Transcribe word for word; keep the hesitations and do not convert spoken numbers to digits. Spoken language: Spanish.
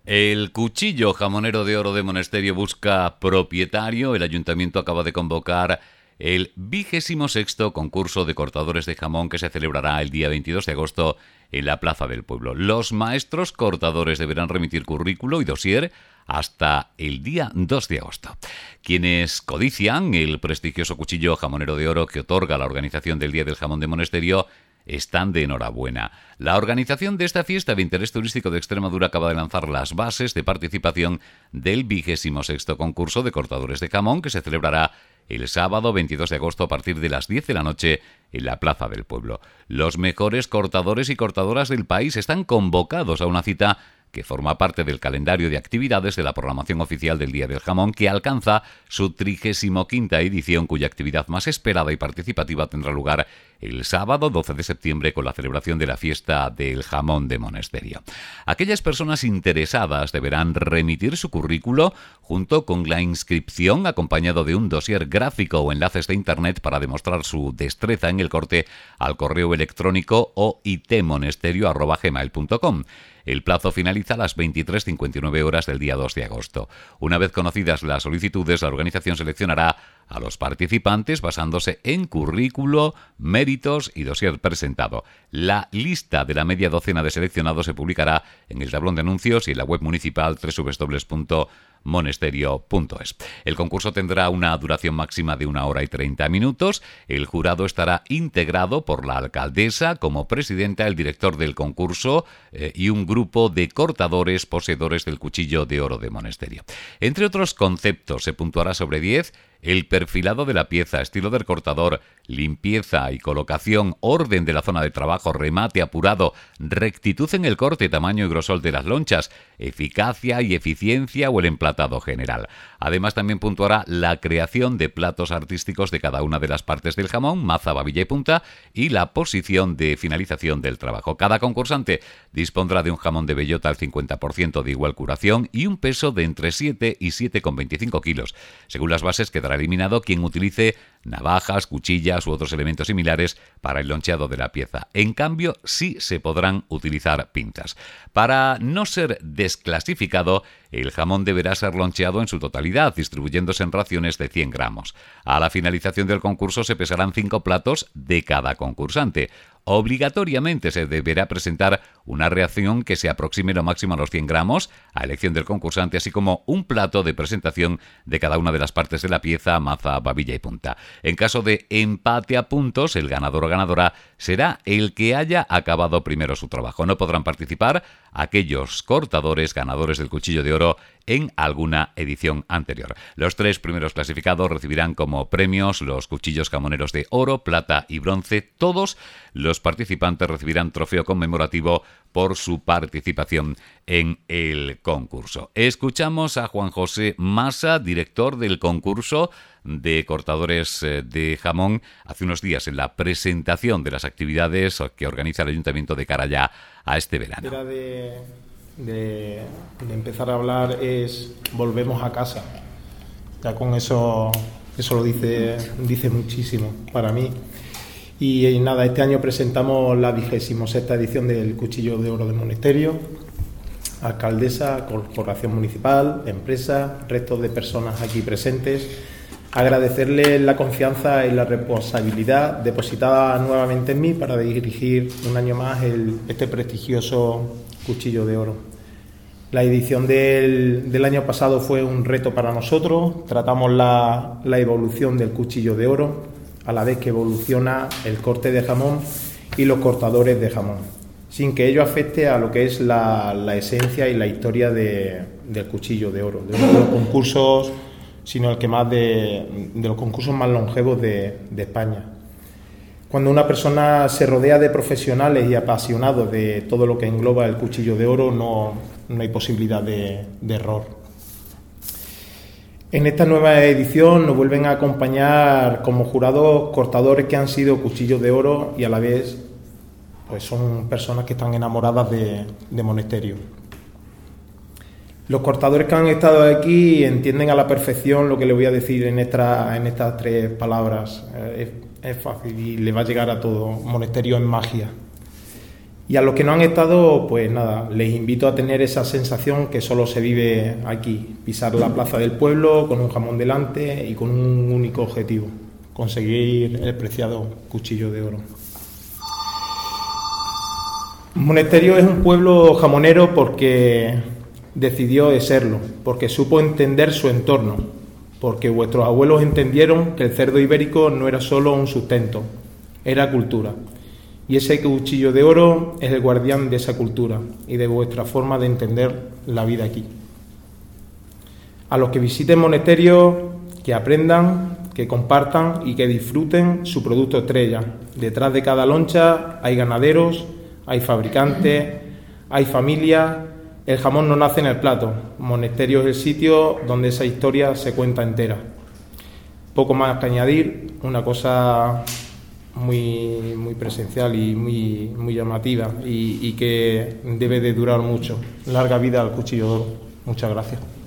El cuchillo jamonero de oro de Monesterio busca propietario. El ayuntamiento acaba de convocar el vigésimo sexto concurso de cortadores de jamón que se celebrará el día veintidós de agosto en la Plaza del Pueblo. Los maestros cortadores deberán remitir currículo y dossier hasta el día dos de agosto. Quienes codician el prestigioso cuchillo jamonero de oro que otorga la organización del Día del Jamón de Monesterio están de enhorabuena. La organización de esta fiesta de interés turístico de Extremadura acaba de lanzar las bases de participación del vigésimo sexto concurso de cortadores de jamón que se celebrará el sábado veintidós de agosto a partir de las diez de la noche en la Plaza del Pueblo. Los mejores cortadores y cortadoras del país están convocados a una cita que forma parte del calendario de actividades de la programación oficial del Día del Jamón, que alcanza su trigésima quinta edición, cuya actividad más esperada y participativa tendrá lugar el sábado doce de septiembre con la celebración de la fiesta del jamón de Monesterio. Aquellas personas interesadas deberán remitir su currículo junto con la inscripción, acompañado de un dossier gráfico o enlaces de internet para demostrar su destreza en el corte, al correo electrónico o itmonesterio arroba gmail punto com. El plazo finaliza a las veintitrés cincuenta y nueve horas del día dos de agosto. Una vez conocidas las solicitudes, la organización seleccionará a los participantes basándose en currículo, méritos y dossier presentado. La lista de la media docena de seleccionados se publicará en el tablón de anuncios y en la web municipal doble u doble u doble u punto monesterio punto es. El concurso tendrá una duración máxima de una hora y treinta minutos. El jurado estará integrado por la alcaldesa como presidenta, el director del concurso eh, y un grupo de cortadores poseedores del cuchillo de oro de Monesterio. Entre otros conceptos, se puntuará sobre diez el perfilado de la pieza, estilo del cortador, limpieza y colocación, orden de la zona de trabajo, remate apurado, rectitud en el corte, tamaño y grosor de las lonchas, eficacia y eficiencia o el emplatado general. Además, también puntuará la creación de platos artísticos de cada una de las partes del jamón, maza, babilla y punta, y la posición de finalización del trabajo. Cada concursante dispondrá de un jamón de bellota al cincuenta por ciento de igual curación y un peso de entre siete y siete coma veinticinco kilos. Según las bases, quedará eliminado quien utilice navajas, cuchillas u otros elementos similares para el loncheado de la pieza. En cambio, sí se podrán utilizar pinzas. Para no ser desclasificado, el jamón deberá ser loncheado en su totalidad, distribuyéndose en raciones de cien gramos. A la finalización del concurso se pesarán cinco platos de cada concursante. Obligatoriamente se deberá presentar una ración que se aproxime lo máximo a los cien gramos, a elección del concursante, así como un plato de presentación de cada una de las partes de la pieza, maza, babilla y punta. En caso de empate a puntos, el ganador o ganadora será el que haya acabado primero su trabajo. No podrán participar aquellos cortadores ganadores del cuchillo de oro en alguna edición anterior. Los tres primeros clasificados recibirán como premios los cuchillos jamoneros de oro, plata y bronce. Todos los participantes recibirán trofeo conmemorativo por su participación en el concurso. Escuchamos a Juan José Masa, director del concurso de cortadores de jamón, hace unos días en la presentación de las actividades que organiza el Ayuntamiento de cara ya a este verano. De, de, de empezar a hablar es volvemos a casa. Ya con eso, eso lo dice, dice muchísimo para mí. Y, y nada, este año presentamos la vigésima sexta edición del Cuchillo de Oro de Monesterio. Alcaldesa, corporación municipal, empresa, resto de personas aquí presentes. Agradecerles la confianza y la responsabilidad depositada nuevamente en mí para dirigir un año más el, este prestigioso Cuchillo de Oro. La edición del, del año pasado fue un reto para nosotros. Tratamos la, la evolución del Cuchillo de Oro, a la vez que evoluciona el corte de jamón y los cortadores de jamón, sin que ello afecte a lo que es la, la esencia y la historia de, del Cuchillo de Oro, de uno de los concursos, sino el que más de, de los concursos más longevos de, de España. Cuando una persona se rodea de profesionales y apasionados de todo lo que engloba el Cuchillo de Oro, no, no hay posibilidad de, de error. En esta nueva edición nos vuelven a acompañar como jurados cortadores que han sido Cuchillos de Oro y a la vez pues son personas que están enamoradas de, de Monesterio. Los cortadores que han estado aquí entienden a la perfección lo que les voy a decir en, esta, en estas tres palabras. Es, es fácil y le va a llegar a todo. Monesterio es magia. Y a los que no han estado, pues nada, les invito a tener esa sensación que solo se vive aquí, pisar la plaza del pueblo con un jamón delante y con un único objetivo, conseguir el preciado cuchillo de oro. Monesterio es un pueblo jamonero porque decidió de serlo, porque supo entender su entorno, porque vuestros abuelos entendieron que el cerdo ibérico no era solo un sustento, era cultura. Y ese cuchillo de oro es el guardián de esa cultura y de vuestra forma de entender la vida aquí. A los que visiten Monesterio, que aprendan, que compartan y que disfruten su producto estrella. Detrás de cada loncha hay ganaderos, hay fabricantes, hay familias. El jamón no nace en el plato. Monesterio es el sitio donde esa historia se cuenta entera. Poco más que añadir, una cosa muy, muy presencial y muy, muy llamativa y, y que debe de durar mucho. Larga vida al cuchillo de oro. Muchas gracias.